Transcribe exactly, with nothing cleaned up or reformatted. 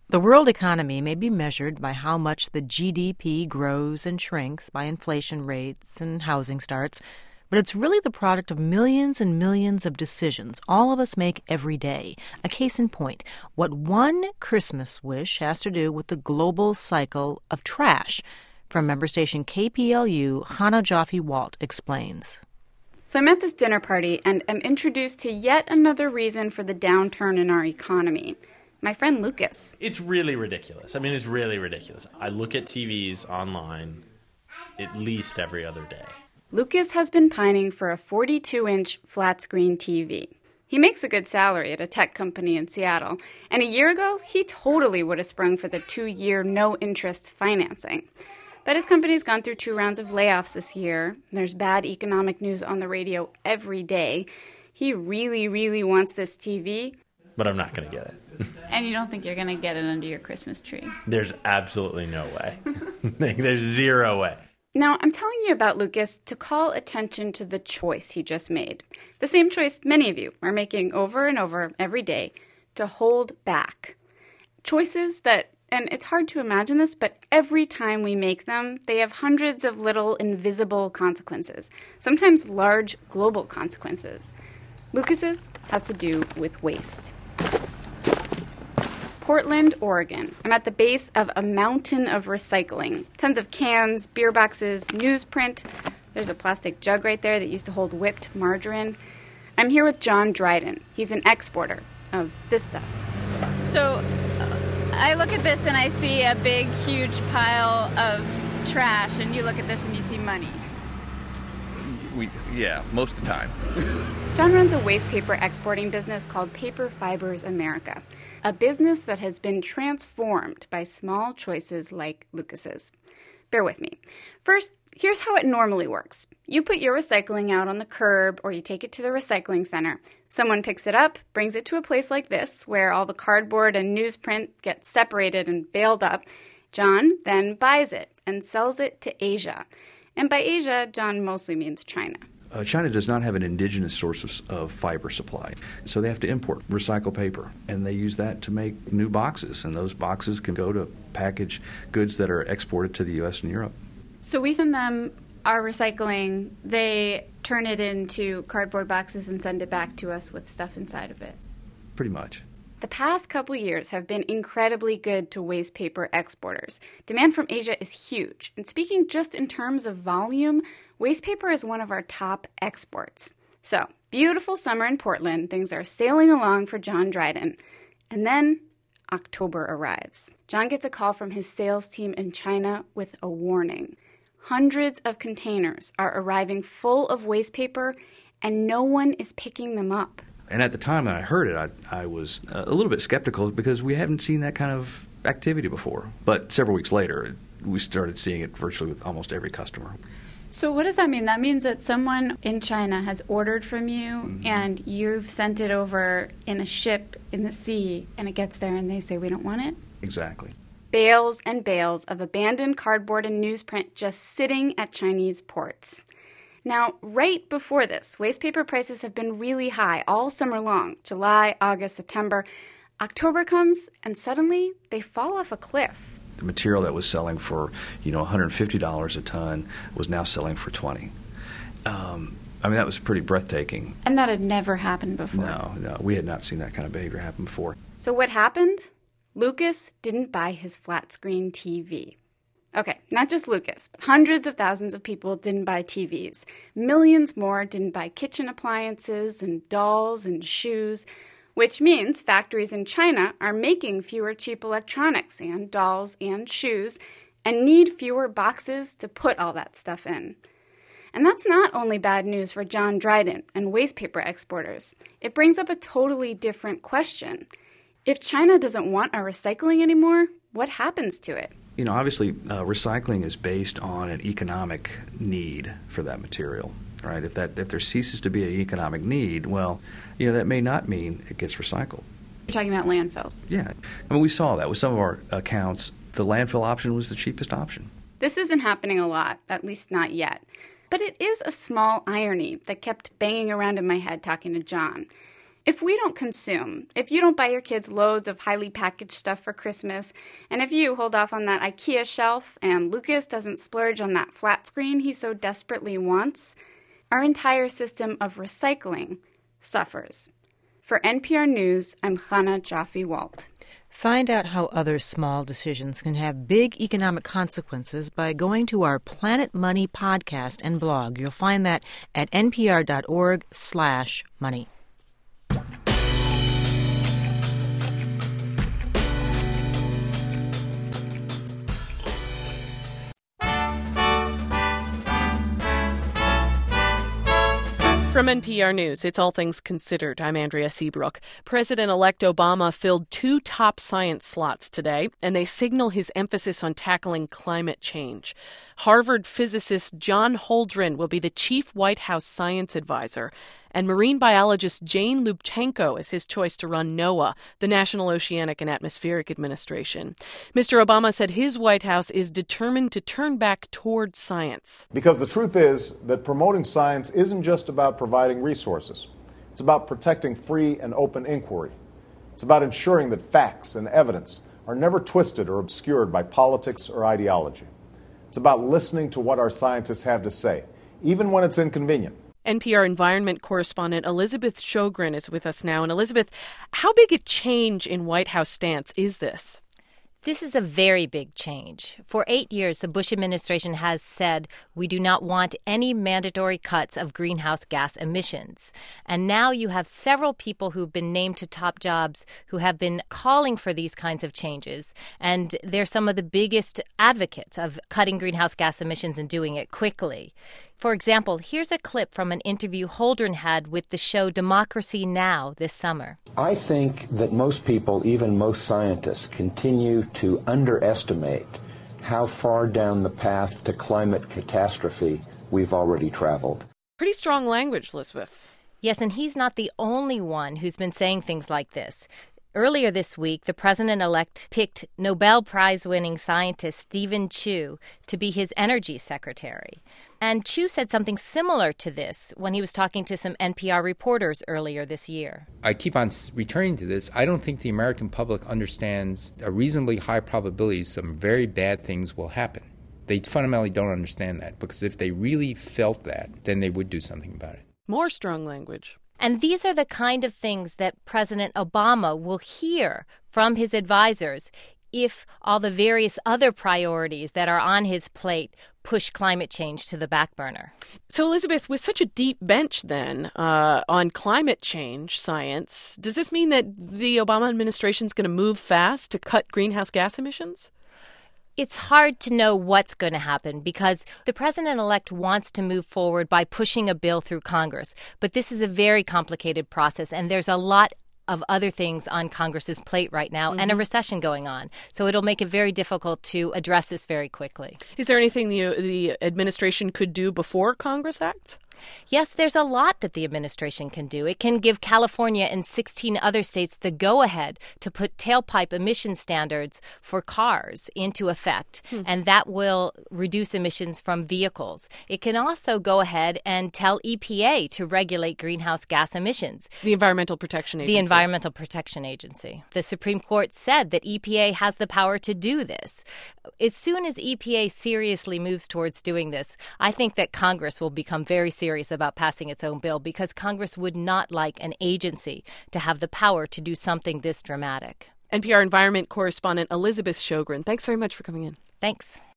The world economy may be measured by how much the G D P grows and shrinks by inflation rates and housing starts, but it's really the product of millions and millions of decisions all of us make every day. A case in point, what one Christmas wish has to do with the global cycle of trash. From member station K P L U, Hannah Jaffe-Walt explains. So I'm at this dinner party and am introduced to yet another reason for the downturn in our economy. My friend Lucas. It's really ridiculous. I mean, it's really ridiculous. I look at T Vs online at least every other day. Lucas has been pining for a forty-two inch flat-screen T V. He makes a good salary at a tech company in Seattle, and a year ago, he totally would have sprung for the two-year no-interest financing. But his company's gone through two rounds of layoffs this year. There's bad economic news on the radio every day. He really, really wants this T V. But I'm not going to get it. And you don't think you're going to get it under your Christmas tree? There's absolutely no way. There's zero way. Now, I'm telling you about Lucas to call attention to the choice he just made. The same choice many of you are making over and over every day, to hold back. Choices that, and it's hard to imagine this, but every time we make them, they have hundreds of little invisible consequences, sometimes large global consequences. Lucas's has to do with waste. Portland, Oregon. I'm at the base of a mountain of recycling. Tons of cans, beer boxes, newsprint. There's a plastic jug right there that used to hold whipped margarine. I'm here with John Dryden. He's an exporter of this stuff. So uh, I look at this and I see a big, huge pile of trash, and you look at this and you see money. We, yeah, most of the time. John runs a waste paper exporting business called Paper Fibers America, a business that has been transformed by small choices like Lucas's. Bear with me. First, here's how it normally works. You put your recycling out on the curb or you take it to the recycling center. Someone picks it up, brings it to a place like this where all the cardboard and newsprint get separated and baled up. John then buys it and sells it to Asia. And by Asia, John mostly means China. Uh, China does not have an indigenous source of, of fiber supply, so they have to import recycled paper, and they use that to make new boxes, and those boxes can go to package goods that are exported to the U S and Europe. So we send them our recycling, they turn it into cardboard boxes and send it back to us with stuff inside of it. Pretty much. The past couple years have been incredibly good to waste paper exporters. Demand from Asia is huge. And speaking just in terms of volume, waste paper is one of our top exports. So, beautiful summer in Portland. Things are sailing along for John Dryden. And then October arrives. John gets a call from his sales team in China with a warning. Hundreds of containers are arriving full of waste paper, and no one is picking them up. And at the time that I heard it, I, I was a little bit skeptical because we haven't seen that kind of activity before. But several weeks later, we started seeing it virtually with almost every customer. So what does that mean? That means that someone in China has ordered from you, mm-hmm. and you've sent it over in a ship in the sea, and it gets there and they say, we don't want it? Exactly. Bales and bales of abandoned cardboard and newsprint just sitting at Chinese ports. Now, right before this, waste paper prices have been really high all summer long, July, August, September. October comes, and suddenly they fall off a cliff. The material that was selling for, you know, one hundred fifty dollars a ton was now selling for twenty dollars. Um, I mean, that was pretty breathtaking. And that had never happened before. No, no, we had not seen that kind of behavior happen before. So what happened? Lucas didn't buy his flat-screen T V. Okay, not just Lucas, but hundreds of thousands of people didn't buy T Vs. Millions more didn't buy kitchen appliances and dolls and shoes, which means factories in China are making fewer cheap electronics and dolls and shoes and need fewer boxes to put all that stuff in. And that's not only bad news for John Dryden and waste paper exporters. It brings up a totally different question. If China doesn't want our recycling anymore, what happens to it? You know, obviously, uh, recycling is based on an economic need for that material, right? If that if there ceases to be an economic need, well, you know, that may not mean it gets recycled. You're talking about landfills. Yeah. I mean, we saw that with some of our accounts. The landfill option was the cheapest option. This isn't happening a lot, at least not yet. But it is a small irony that kept banging around in my head talking to John. If we don't consume, if you don't buy your kids loads of highly packaged stuff for Christmas, and if you hold off on that IKEA shelf and Lucas doesn't splurge on that flat screen he so desperately wants, our entire system of recycling suffers. For N P R News, I'm Chana Jaffe-Walt. Find out how other small decisions can have big economic consequences by going to our Planet Money podcast and blog. You'll find that at npr.org slash money. From N P R News, it's All Things Considered. I'm Andrea Seabrook. President-elect Obama filled two top science slots today, and they signal his emphasis on tackling climate change. Harvard physicist John Holdren will be the chief White House science advisor, and marine biologist Jane Lubchenco is his choice to run NOAA, the National Oceanic and Atmospheric Administration. Mister Obama said his White House is determined to turn back toward science. Because the truth is that promoting science isn't just about providing resources. It's about protecting free and open inquiry. It's about ensuring that facts and evidence are never twisted or obscured by politics or ideology. It's about listening to what our scientists have to say, even when it's inconvenient. N P R environment correspondent Elizabeth Sjogren is with us now. And Elizabeth, how big a change in White House stance is this? This is a very big change. For eight years, the Bush administration has said we do not want any mandatory cuts of greenhouse gas emissions. And now you have several people who've been named to top jobs who have been calling for these kinds of changes. And they're some of the biggest advocates of cutting greenhouse gas emissions and doing it quickly. For example, here's a clip from an interview Holdren had with the show Democracy Now! This summer. I think that most people, even most scientists, continue to underestimate how far down the path to climate catastrophe we've already traveled. Pretty strong language, Elizabeth. Yes, and he's not the only one who's been saying things like this. Earlier this week, the president-elect picked Nobel Prize-winning scientist Stephen Chu to be his energy secretary. And Chu said something similar to this when he was talking to some N P R reporters earlier this year. I keep on returning to this. I don't think the American public understands a reasonably high probability some very bad things will happen. They fundamentally don't understand that, because if they really felt that, then they would do something about it. More strong language. And these are the kind of things that President Obama will hear from his advisors if all the various other priorities that are on his plate push climate change to the back burner. So, Elizabeth, with such a deep bench then uh, on climate change science, does this mean that the Obama administration is going to move fast to cut greenhouse gas emissions? It's hard to know what's going to happen because the president-elect wants to move forward by pushing a bill through Congress. But this is a very complicated process, and there's a lot of other things on Congress's plate right now mm-hmm. and a recession going on. So it'll make it very difficult to address this very quickly. Is there anything the, the administration could do before Congress acts? Yes, there's a lot that the administration can do. It can give California and sixteen other states the go-ahead to put tailpipe emission standards for cars into effect, hmm. and that will reduce emissions from vehicles. It can also go ahead and tell E P A to regulate greenhouse gas emissions. The Environmental Protection Agency. The Environmental Protection Agency. The Supreme Court said that E P A has the power to do this. As soon as E P A seriously moves towards doing this, I think that Congress will become very serious about passing its own bill because Congress would not like an agency to have the power to do something this dramatic. N P R environment correspondent Elizabeth Sjogren, thanks very much for coming in. Thanks.